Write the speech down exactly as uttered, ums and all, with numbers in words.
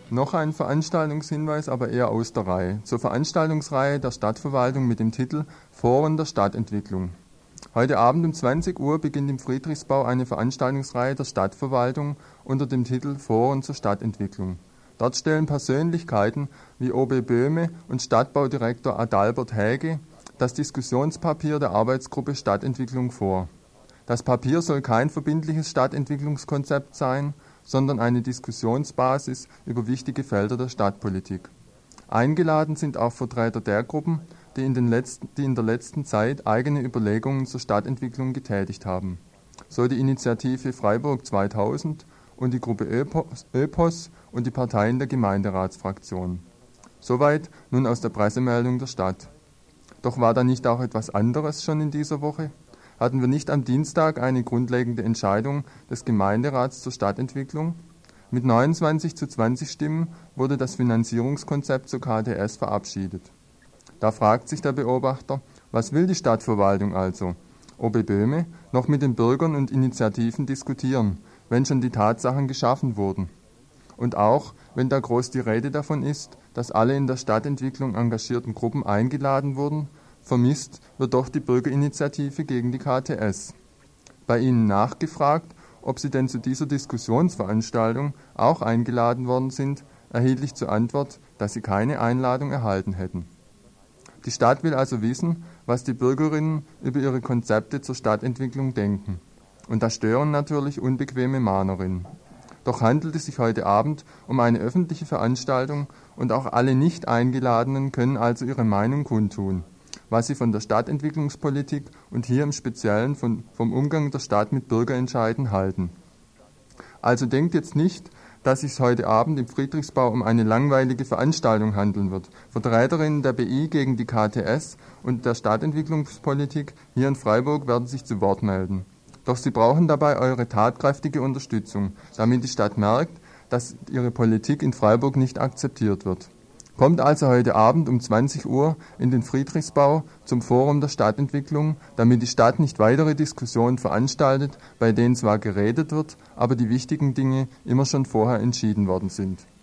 Noch ein Veranstaltungshinweis, aber eher aus der Reihe. Zur Veranstaltungsreihe der Stadtverwaltung mit dem Titel Foren der Stadtentwicklung. Heute Abend um zwanzig Uhr beginnt im Friedrichsbau eine Veranstaltungsreihe der Stadtverwaltung unter dem Titel Foren zur Stadtentwicklung. Dort stellen Persönlichkeiten wie O B Böhme und Stadtbaudirektor Adalbert Häge das Diskussionspapier der Arbeitsgruppe Stadtentwicklung vor. Das Papier soll kein verbindliches Stadtentwicklungskonzept sein, sondern eine Diskussionsbasis über wichtige Felder der Stadtpolitik. Eingeladen sind auch Vertreter der Gruppen, die in, den letzten, die in der letzten Zeit eigene Überlegungen zur Stadtentwicklung getätigt haben. So die Initiative Freiburg zweitausend und die Gruppe Öpos, Öpos und die Parteien der Gemeinderatsfraktion. Soweit nun aus der Pressemeldung der Stadt. Doch war da nicht auch etwas anderes schon in dieser Woche? Hatten wir nicht am Dienstag eine grundlegende Entscheidung des Gemeinderats zur Stadtentwicklung? Mit neunundzwanzig zu zwanzig Stimmen wurde das Finanzierungskonzept zur K T S verabschiedet. Da fragt sich der Beobachter, was will die Stadtverwaltung also? O B Böhme noch mit den Bürgern und Initiativen diskutieren, wenn schon die Tatsachen geschaffen wurden. Und auch, wenn da groß die Rede davon ist, dass alle in der Stadtentwicklung engagierten Gruppen eingeladen wurden, vermisst wird doch die Bürgerinitiative gegen die K T S. Bei ihnen nachgefragt, ob sie denn zu dieser Diskussionsveranstaltung auch eingeladen worden sind, erhielt ich zur Antwort, dass sie keine Einladung erhalten hätten. Die Stadt will also wissen, was die Bürgerinnen über ihre Konzepte zur Stadtentwicklung denken. Und da stören natürlich unbequeme Mahnerinnen. Doch handelt es sich heute Abend um eine öffentliche Veranstaltung und auch alle nicht Eingeladenen können also ihre Meinung kundtun, was sie von der Stadtentwicklungspolitik und hier im Speziellen von, vom Umgang der Stadt mit Bürgerentscheiden halten. Also denkt jetzt nicht, dass es heute Abend im Friedrichsbau um eine langweilige Veranstaltung handeln wird. Vertreterinnen der B I gegen die K T S und der Stadtentwicklungspolitik hier in Freiburg werden sich zu Wort melden. Doch sie brauchen dabei eure tatkräftige Unterstützung, damit die Stadt merkt, dass ihre Politik in Freiburg nicht akzeptiert wird. Kommt also heute Abend um zwanzig Uhr in den Friedrichsbau zum Forum der Stadtentwicklung, damit die Stadt nicht weitere Diskussionen veranstaltet, bei denen zwar geredet wird, aber die wichtigen Dinge immer schon vorher entschieden worden sind.